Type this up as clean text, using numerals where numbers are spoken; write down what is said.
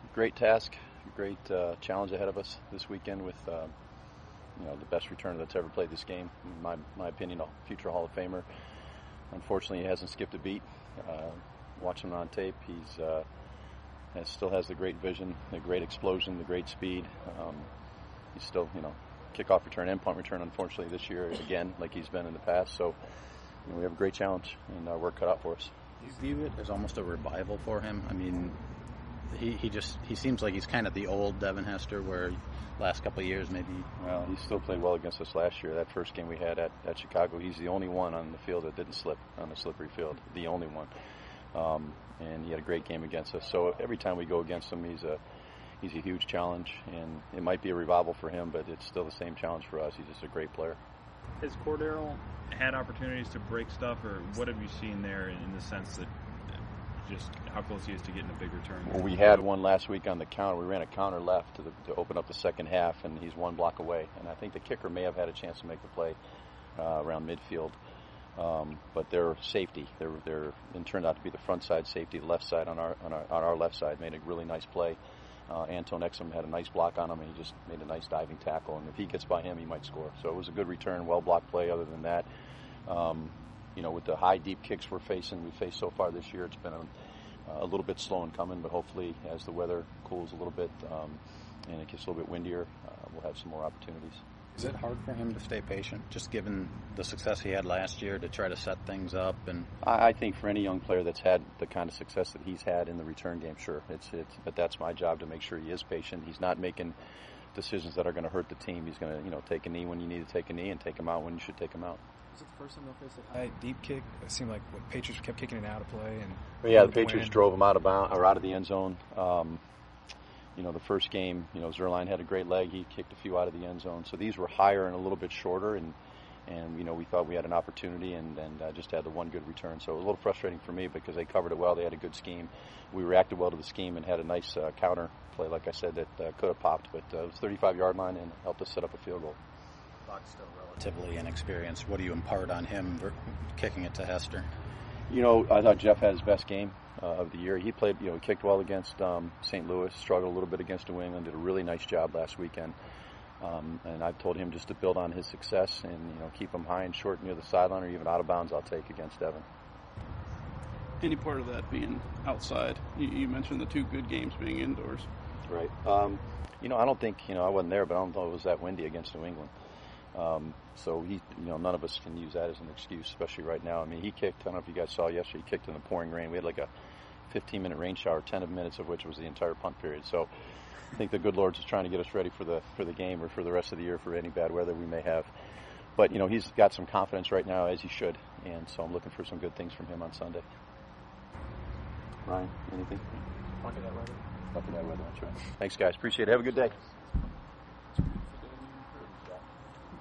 great task, great challenge ahead of us this weekend with the best returner that's ever played this game. In my opinion, a future Hall of Famer. Unfortunately, he hasn't skipped a beat. Watching him on tape, he still has the great vision, the great explosion, the great speed. He's still, kickoff return and punt return, unfortunately, this year again, like he's been in the past. So we have a great challenge and work cut out for us. Do you view it as almost a revival for him? I mean, he seems like he's kind of the old Devin Hester, where last couple of years maybe. Well, he still played well against us last year. That first game we had at Chicago, he's the only one on the field that didn't slip on the slippery field. The only one. And he had a great game against us. So every time we go against him, he's a huge challenge, and it might be a revival for him, but it's still the same challenge for us. He's just a great player. Has Cordero had opportunities to break stuff, or what have you seen there in the sense that just how close he is to getting a big return? Well, we had one last week on the counter. We ran a counter left to open up the second half, and he's one block away. And I think the kicker may have had a chance to make the play around midfield. But their safety, it turned out to be the front side safety, the left side on our left side, made a really nice play. Anton Exum had a nice block on him, and he just made a nice diving tackle. And if he gets by him, he might score. So it was a good return, well-blocked play. Other than that, with the high, deep kicks we've faced so far this year, it's been a little bit slow in coming. But hopefully, as the weather cools a little bit and it gets a little bit windier, we'll have some more opportunities. Is it hard for him to stay patient, just given the success he had last year, to try to set things up? And I think for any young player that's had the kind of success that he's had in the return game, sure. But that's my job, to make sure he is patient. He's not making decisions that are going to hurt the team. He's going to, take a knee when you need to take a knee and take him out when you should take him out. Was it the first time they'll face a high deep kick? It seemed like the Patriots kept kicking it out of play. The Patriots drove him out of the end zone. The first game, Zuerlein had a great leg. He kicked a few out of the end zone. So these were higher and a little bit shorter, and we thought we had an opportunity and just had the one good return. So it was a little frustrating for me because they covered it well. They had a good scheme. We reacted well to the scheme and had a nice counter play, like I said, that could have popped. But it was 35-yard line and helped us set up a field goal. Buck's still relatively inexperienced. What do you impart on him kicking it to Hester? I thought Jeff had his best game of the year. He played, he kicked well against St. Louis, struggled a little bit against New England, did a really nice job last weekend. And I've told him just to build on his success and, keep him high and short near the sideline, or even out of bounds, I'll take against Devin. Any part of that being outside? You mentioned the two good games being indoors. Right. I don't think, I wasn't there, but I don't know it was that windy against New England. So none of us can use that as an excuse, especially right now. I mean, he kicked, I don't know if you guys saw yesterday, he kicked in the pouring rain. We had like a 15-minute rain shower, 10 minutes of which was the entire punt period. So I think the good Lord's just trying to get us ready for the game or for the rest of the year for any bad weather we may have. But, he's got some confidence right now, as he should. And so I'm looking for some good things from him on Sunday. Ryan, anything? Luck of that weather. Luck of that weather, that's right. Thanks, guys. Appreciate it. Have a good day.